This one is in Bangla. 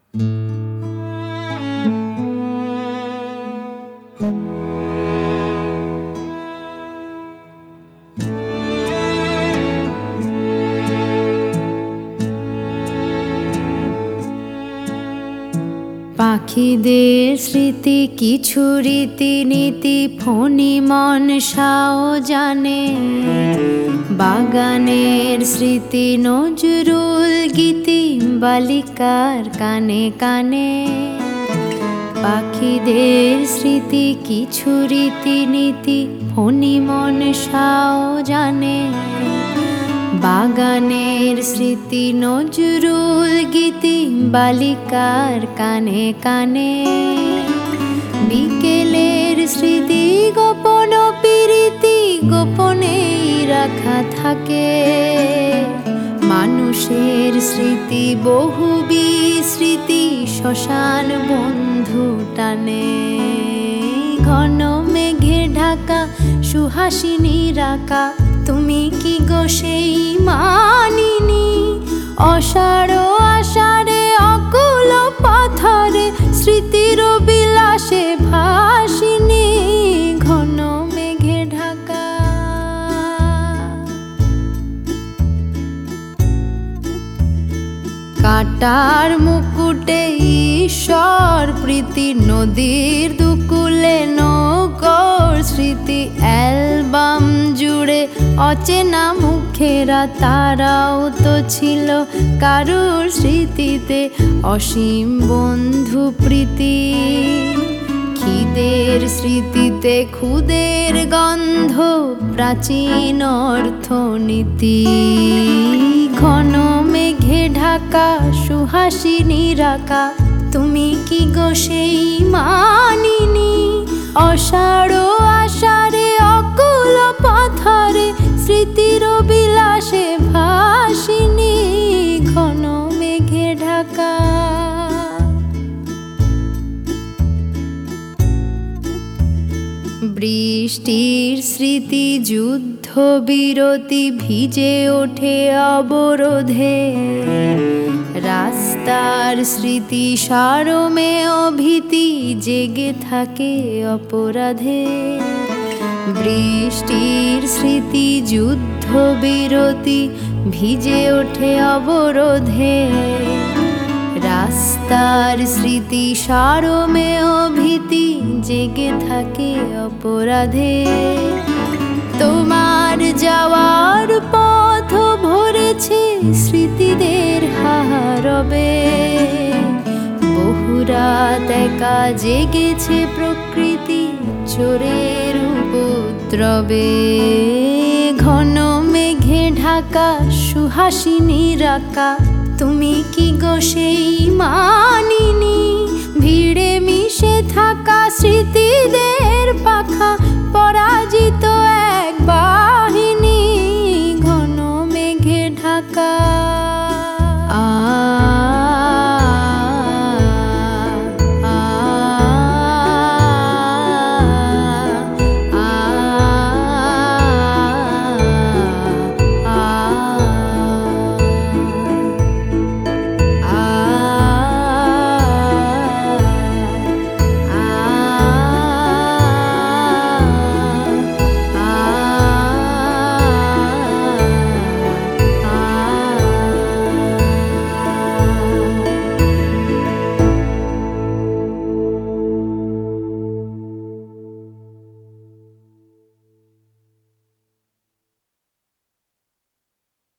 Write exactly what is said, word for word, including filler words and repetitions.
পাখিদের স্মৃতি কিছু রীতিনীতি ফণি মন সাও জানে, বাগানের স্মৃতি নজরুল গীতি বালিকার কানে কানে। পাখিদের স্মৃতি কিছু রীতিনীতি ফণি মন সাও জানে, বাগানের স্মৃতি নজরুল গীতি বালিকার কানে কানে। বিকেলের স্মৃতি গোপন প্রীতি গোপনেই রাখা থাকে, মানুষের স্মৃতি বহু বিস্মৃতি শ্মশান বন্ধু টানে। ঘন মেঘে ঢাকা সুহাসিনীর আঁকা, তুমি কি গো সেই মানিনী? অসাড় আষাঢ়ে অকুল পাথরে স্মৃতির বিলাসে ভাসিনী, ঘন মেঘে ঢাকা। কাটার মুকুটে ঈশ্বর প্রীতি, নদীর দুকুলে নৌকোর স্মৃতি, অ্যালবাম জুড়ে অচেনা মুখেরা, তারাও তো ছিল কারুর স্মৃতিতে অসীম বন্ধু প্রীতি। খিদের স্মৃতিতে খুদের গন্ধ প্রাচীন অর্থনীতি, ঘন মেঘে ঢাকা সুহাসিনীর আঁকা, তুমি কি গো সেই মানিনী? অসাড় আষাঢ়ে অকুল পাথরে স্মৃতির বিলাসে ভাসিনী, ঘন মেঘে ঢাকা। বৃষ্টির স্মৃতি যুদ্ধ বিরতি ভিজে ওঠে অবরোধে, রাস্তার স্মৃতি সারমে অভীতি জেগে থাকে অপরাধে। বৃষ্টির স্মৃতি যুদ্ধ বিরতি ভিজে ওঠে অবরোধে, রাস্তার স্মৃতি সারমে অভীতি জেগে থাকে অপরাধে। তোমার যাওয়ার পথ ভরেছে স্মৃতিদের হাহারবে, বহু রাত একা জেগেছে প্রকৃতি চোরের উপদ্রবে। ঘন মেঘে ঢাকা সুহাসিনীর আঁকা, তুমি কি গো সেই মানিনী? ভিড়ে মিশে থাকা স্মৃতিদের পাখা পরাজিত